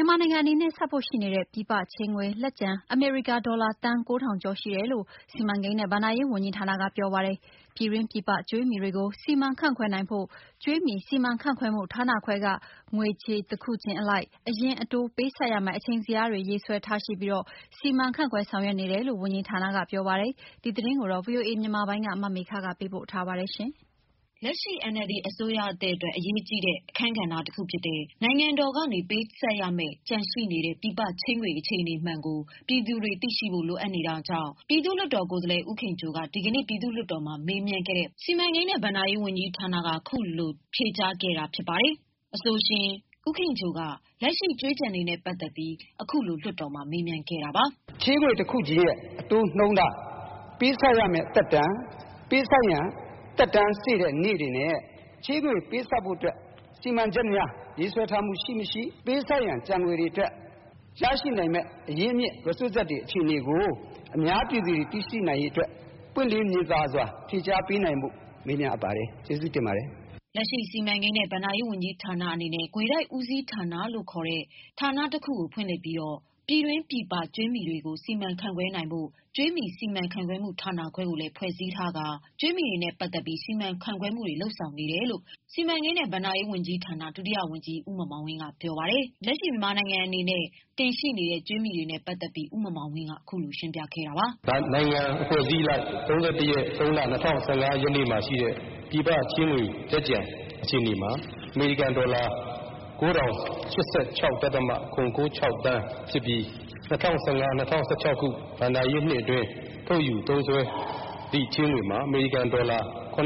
မြန်မာနိုင်ငံအနေနဲ့ဆပ်ဖို့ရှိနေတဲ့ပြည်ပချေးငွေလက်ကျန်အမေရိကန်ဒေါ်လာသန်း 9,000 ကျော်ရှိတယ်လို့စီမံကိန်းနဲ့ဘဏ္ဍာရေးဝန်ကြီးဌာနကပြောပါတယ်။ပြည်တွင်းပြည်ပကြွေးမြီတွေကိုစီမံခန့်ခွဲနိုင်ဖို့ကြွေးမြီစီမံခန့်ခွဲမှုဌာနခွဲကငွေချေးတစ်ခုချင်းအလိုက်အရင်အတိုးပေးဆပ်ရမယ့်အချိန်ဇယားတွေရေးဆွဲထားရှိပြီးစီမံခန့်ခွဲဆောင်ရွက်နေတယ်လို့ဝန်ကြီးဌာနကပြောပါတယ်။ဒီသတင်းကိုတော့ VOA မြန်မာပိုင်းကမမေခကပေးပို့ထားပါတယ်ရှင်။လက်ရှိ NLD အစိုးရအသစ်အတွက်အရေးကြီးတဲ့အခန်းကဏ္ဍတစ်ခုဖြစ်တဲ့နိုင်ငံတော်ကနေပေးဆပ်ရမယ့်ကျန်ရှိနေတဲ့ပြည်ပချေးငွေအခြေအနေမှန်ကိုပြည်သူတွေသိရှိဖို့လိုအပ်နေတာကြောင့်ပြည်သူ့လွှတ်တော်ကိုယ်စားလှယ်ဦးခင်ချိုကဒီကနေ့ပြည်သူ့လွှတ်တော်မှာမေးမြန်းခဲ့တဲ့စီမံကိန်းနဲ့ဘဏ္ဍာရေးဝန်ကြီးဌာနကခုလိုဖြေကြားခဲ့တာဖြစ်ပါတယ်။အဆိုရှင်ဦးခင်ချိုကလက်ရှိကြွေးကျန်တွေနဲ့ပတ်သက်ပြီးအခုလိုလွှတ်တော်မှာမေးမြန်းခဲ့တာပါ။ချေးငွေတစ်ခုကြီးရဲ့အတိုးနှုန်းထားပေးဆပ်ရမယ့်တက်တန်းပေးဆပ်ရန်တက်တန်းစေတဲ့နေ့တွေနဲ့ချေးငွေပေးဆပ်ဖို့အတွက်စီမံချက်များရေးဆွဲထားမှုရှိမရှိပေးဆပ်ရန်ကြံငွေတွေအတွက်ရရှိနိုင်မဲ့အရင်းအမြစ် resources တွေအခြေအနေကိုအများပြည်သူတွေသိရှိနိုင်ရေးအတွက်ပွင့်လင်းမြင်သာစွာဖြေကြားပေးနိုင်မှုမေးမြန်းအပ်ပါတယ်ကျေးဇူးတင်ပါတယ်လက်ရှိစီမံကိန်းနဲ့ဘဏ္ဍာရေးဝန်ကြီးဌာနအနေနဲ့ငွေတိုက်ဦးစီးဌာနလို့ခေါ်တဲ့ဌာနတစ်ခုကိုဖွင့်လှစ်ပြီးပြည်တွင်းပြည်ပကြွေးမြီတွေကိုစီမံခန့်ခွဲနိုင်ဖို့ကြွေးမြီစီမံခန့်ခွဲမှုဌာနခွဲကိုလည်းဖွဲ့စည်းထားကာကြွေးမြီတွေနဲ့ပတ်သက်ပြီးစီမံခန့်ခွဲမှုတွေလုပ်ဆောင်နေတယ်လို့စီမံကိန်းနဲ့ဘဏ္ဍာရေးဝန်ကြီးဌာနဒုတိယဝန်ကြီးဦးမောင်မောင်ဝင်းကပြောပါတယ်။လက်ရှိမြန်မာနိုင်ငံအနေနဲ့တင်ရှိနေတဲ့ကြွေးမြီတွေနဲ့ပတ်သက်ပြီးဦးမောင်မောင်ဝင်းကအခုလိုရှင်းပြခဲ့တာပါ။ဒါနိုင်ငံအဖွဲ့အစည်းလိုက်31ရက်3လ2015ရက်နေ့မှာရှိတဲ့ပြည်ပချေးငွေလက်ကျန်အခြေအနေမှာအမေရိကန်ဒေါ်လာ9,086.096 သန်းဖြစ်ပြီး2015-2016ခုဘဏ္ဍာရေးနှစ်အတွင်းထုတ်ယူသုံးစွဲသည့်ချေးငွေမှာအမေရိကန်ဒေါ်လာ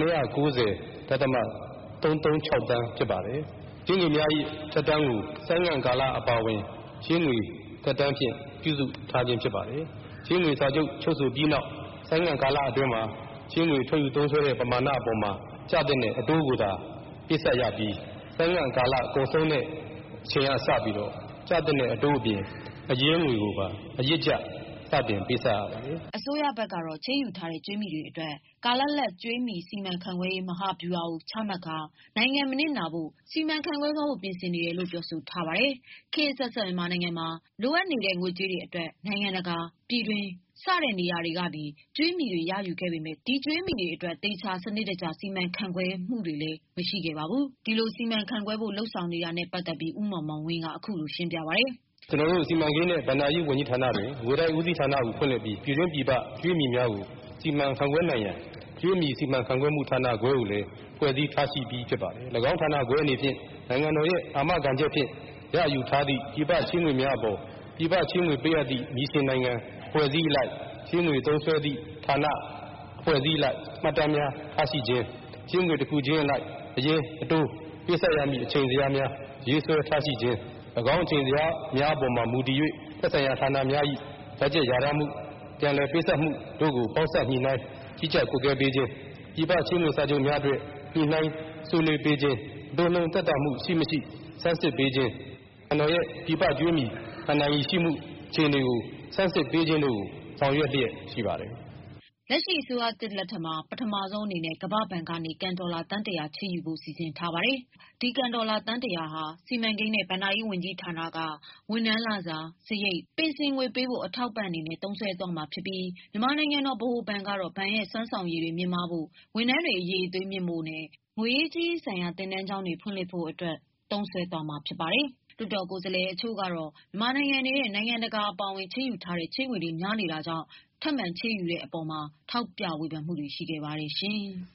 990.336 သန်းဖြစ်ပါတယ်။ချေးငွေများ၏သက်တမ်းကိုဆိုင်းငံ့ကာလအပါအဝင်ချေးငွေသက်တမ်းဖြင့်ပြုစုထားခြင်းဖြစ်ပါတယ်။ချေးငွေစာချုပ်ချုပ်ဆိုပြီးနောက်ဆိုင်းငံ့ကာလအတွင်းမှာချေးငွေထုတ်ယူသုံးစွဲတဲ့ပမာဏအပေါ်မှာကျတဲ့အတိုးကိုသာပေးဆပ်ရပြီးဆိုင်းငံ့ကာလကုန်ဆုံးတဲ့အချိန်အစပြီးတော့ကျတဲ့အတိုးအပြင်အရင်းငွေကိုပါအရစ်ကျစတင်ပေးဆပ်ရပါတယ်။အစိုးရဘက်ကတော့ချေးယူထားတဲ့ကြွေးမြီတွေအတွက်ကာလလတ်ကြွေးမြီစီမံခန့်ခွဲရေးမဟာဗျူဟာကိုချမှတ်ကာနိုင်ငံမနစ်နာဖို့စီမံခန့်ခွဲသွားဖို့ပြင်ဆင်နေတယ်လို့ပြောဆိုထားပါတယ်။ခေတ်အဆက်ဆက်မြန်မာနိုင်ငံမှာလိုအပ်နေတဲ့ငွေကြေးတွေအတွက်နိုင်ငံတကာပြည်တွင်းစတဲ့နေရာတွေကနေကြွေးမြီတွေရယူခဲ့ပေမဲ့ဒီကြွေးမြီတွေအတွက်သေချာစနစ်တကျစီမံခန့်ခွဲမှုတွေလည်းမရှိခဲ့ပါဘူး။ဒီလိုစီမံခန့်ခွဲဖို့လှုပ်ဆောင်နေတာနဲ့ပတ်သက်ပြီးဦးမောင်မောင်ဝင်းကအခုလိုရှင်းပြပါတယ်။ကျွန်တော်တို့စီမံကိန်းနဲ့ဘဏ္ဍာရေးဝန်ကြီးဌာနတွင်ငွေတိုက်ဦးစီးဌာနကိုဖွင့်လှစ်ပြီးပြည်တွင်းပြည်ပကြွေးမြီများကိုစီမံခန့်ခွဲနိုင်ရန်ကြွေးမြီစီမံခန့်ခွဲမှုဌာနခွဲကိုလည်းဖွဲ့စည်းထားရှိပြီးဖြစ်ပါတယ်။၎င်းဌာနခွဲအနေဖြင့်နိုင်ငံတော်ရဲ့အာမခံချက်ဖြင့်ရယူထားသည့်ပြည်ပချေးငွေများအပေါ်ပြည်ပချေးငွေပေးအပ်သည့်မြီရှင်နိုင်ငံဖွဲ့စည်းလိုက်ချေးငွေသုံးစွဲသည့်ဌာနဖွဲ့စည်းလိုက်မှတ်တမ်းများထားရှိခြင်းချေးငွေတစ်ခုချင်းအလိုက်အရင်အတိုးပေးဆပ်ရမည့်အချိန်ဇယားများရေးဆွဲထားရှိခြင်း၎င်းအချိန်ဇယားများအပေါ်မှာမူတည်၍သက်ဆိုင်ရာဌာနများ၏ဘတ်ဂျက်လျာထားမှုပြန်လည်ပေးဆပ်မှုတို့ကိုပေါင်းစပ်ညှိနှိုင်းကြီးကြပ်ကွပ်ကဲပေးခြင်းပြည်ပချေးငွေစာချုပ်များအတွက်ညှိနှိုင်းဆွေးနွေးပေးခြင်းအတိုးနှုန်းသက်သာမှုရှိမရှိဆန်းစစ်ပေးခြင်းအနော်ရဲ့ပြည်ပကြွေးမြီအနိုင်ရှိမှုအခြေအနေကိုဆန်းစစ်ပေးခြင်းတို့ကိုဆောင်ရွက်လျက်ရှိပါတယ်။လက်ရှိအစိုးရသစ်လက်ထက်မှာပထမဆုံးအနေနဲ့ကမ္ဘာ့ဘဏ်ကနေကန်ဒေါ်လာသန်း100ချေးယူဖို့စီစဉ်ထားပါတယ်။ဒီကန်ဒေါ်လာသန်း100ဟာစီမံကိန်းနဲ့ဘဏ္ဍာရေးဝန်ကြီးဌာနကဝန်ထမ်းလစာစရိတ်ပင်စင်ငွေပေးဖို့အထောက်ပံ့အနေနဲ့သုံးစွဲသွားမှာဖြစ်ပြီးမြန်မာနိုင်ငံတော်ဗဟိုဘဏ်ကတော့ဘဏ်ရဲ့စွမ်းဆောင်ရည်တွေမြင့်မားဖို့ဝန်ထမ်းတွေအရေးအသွေးမြင့်ဖို့နဲ့ငွေရေးကြေးရေးဆိုင်ရာသင်တန်းကျောင်းတွေဖွင့်လှစ်ဖို့အတွက်သုံးစွဲသွားမှာဖြစ်ပါတယ်။လွှတ်တော်ကိုယ်စားလှယ်အချို့ကတော့မြန်မာနိုင်ငံအနေနဲ့နိုင်ငံတကာအပါအဝင်ချေးယူထားတဲ့ချေးငွေတွေများနေတာကြောင့်ထပ်မံချေးယူတဲ့အပေါ်မှာထောက်ပြဝေဖန်မှုတွေရှိခဲ့ပါတယ်ရှင်။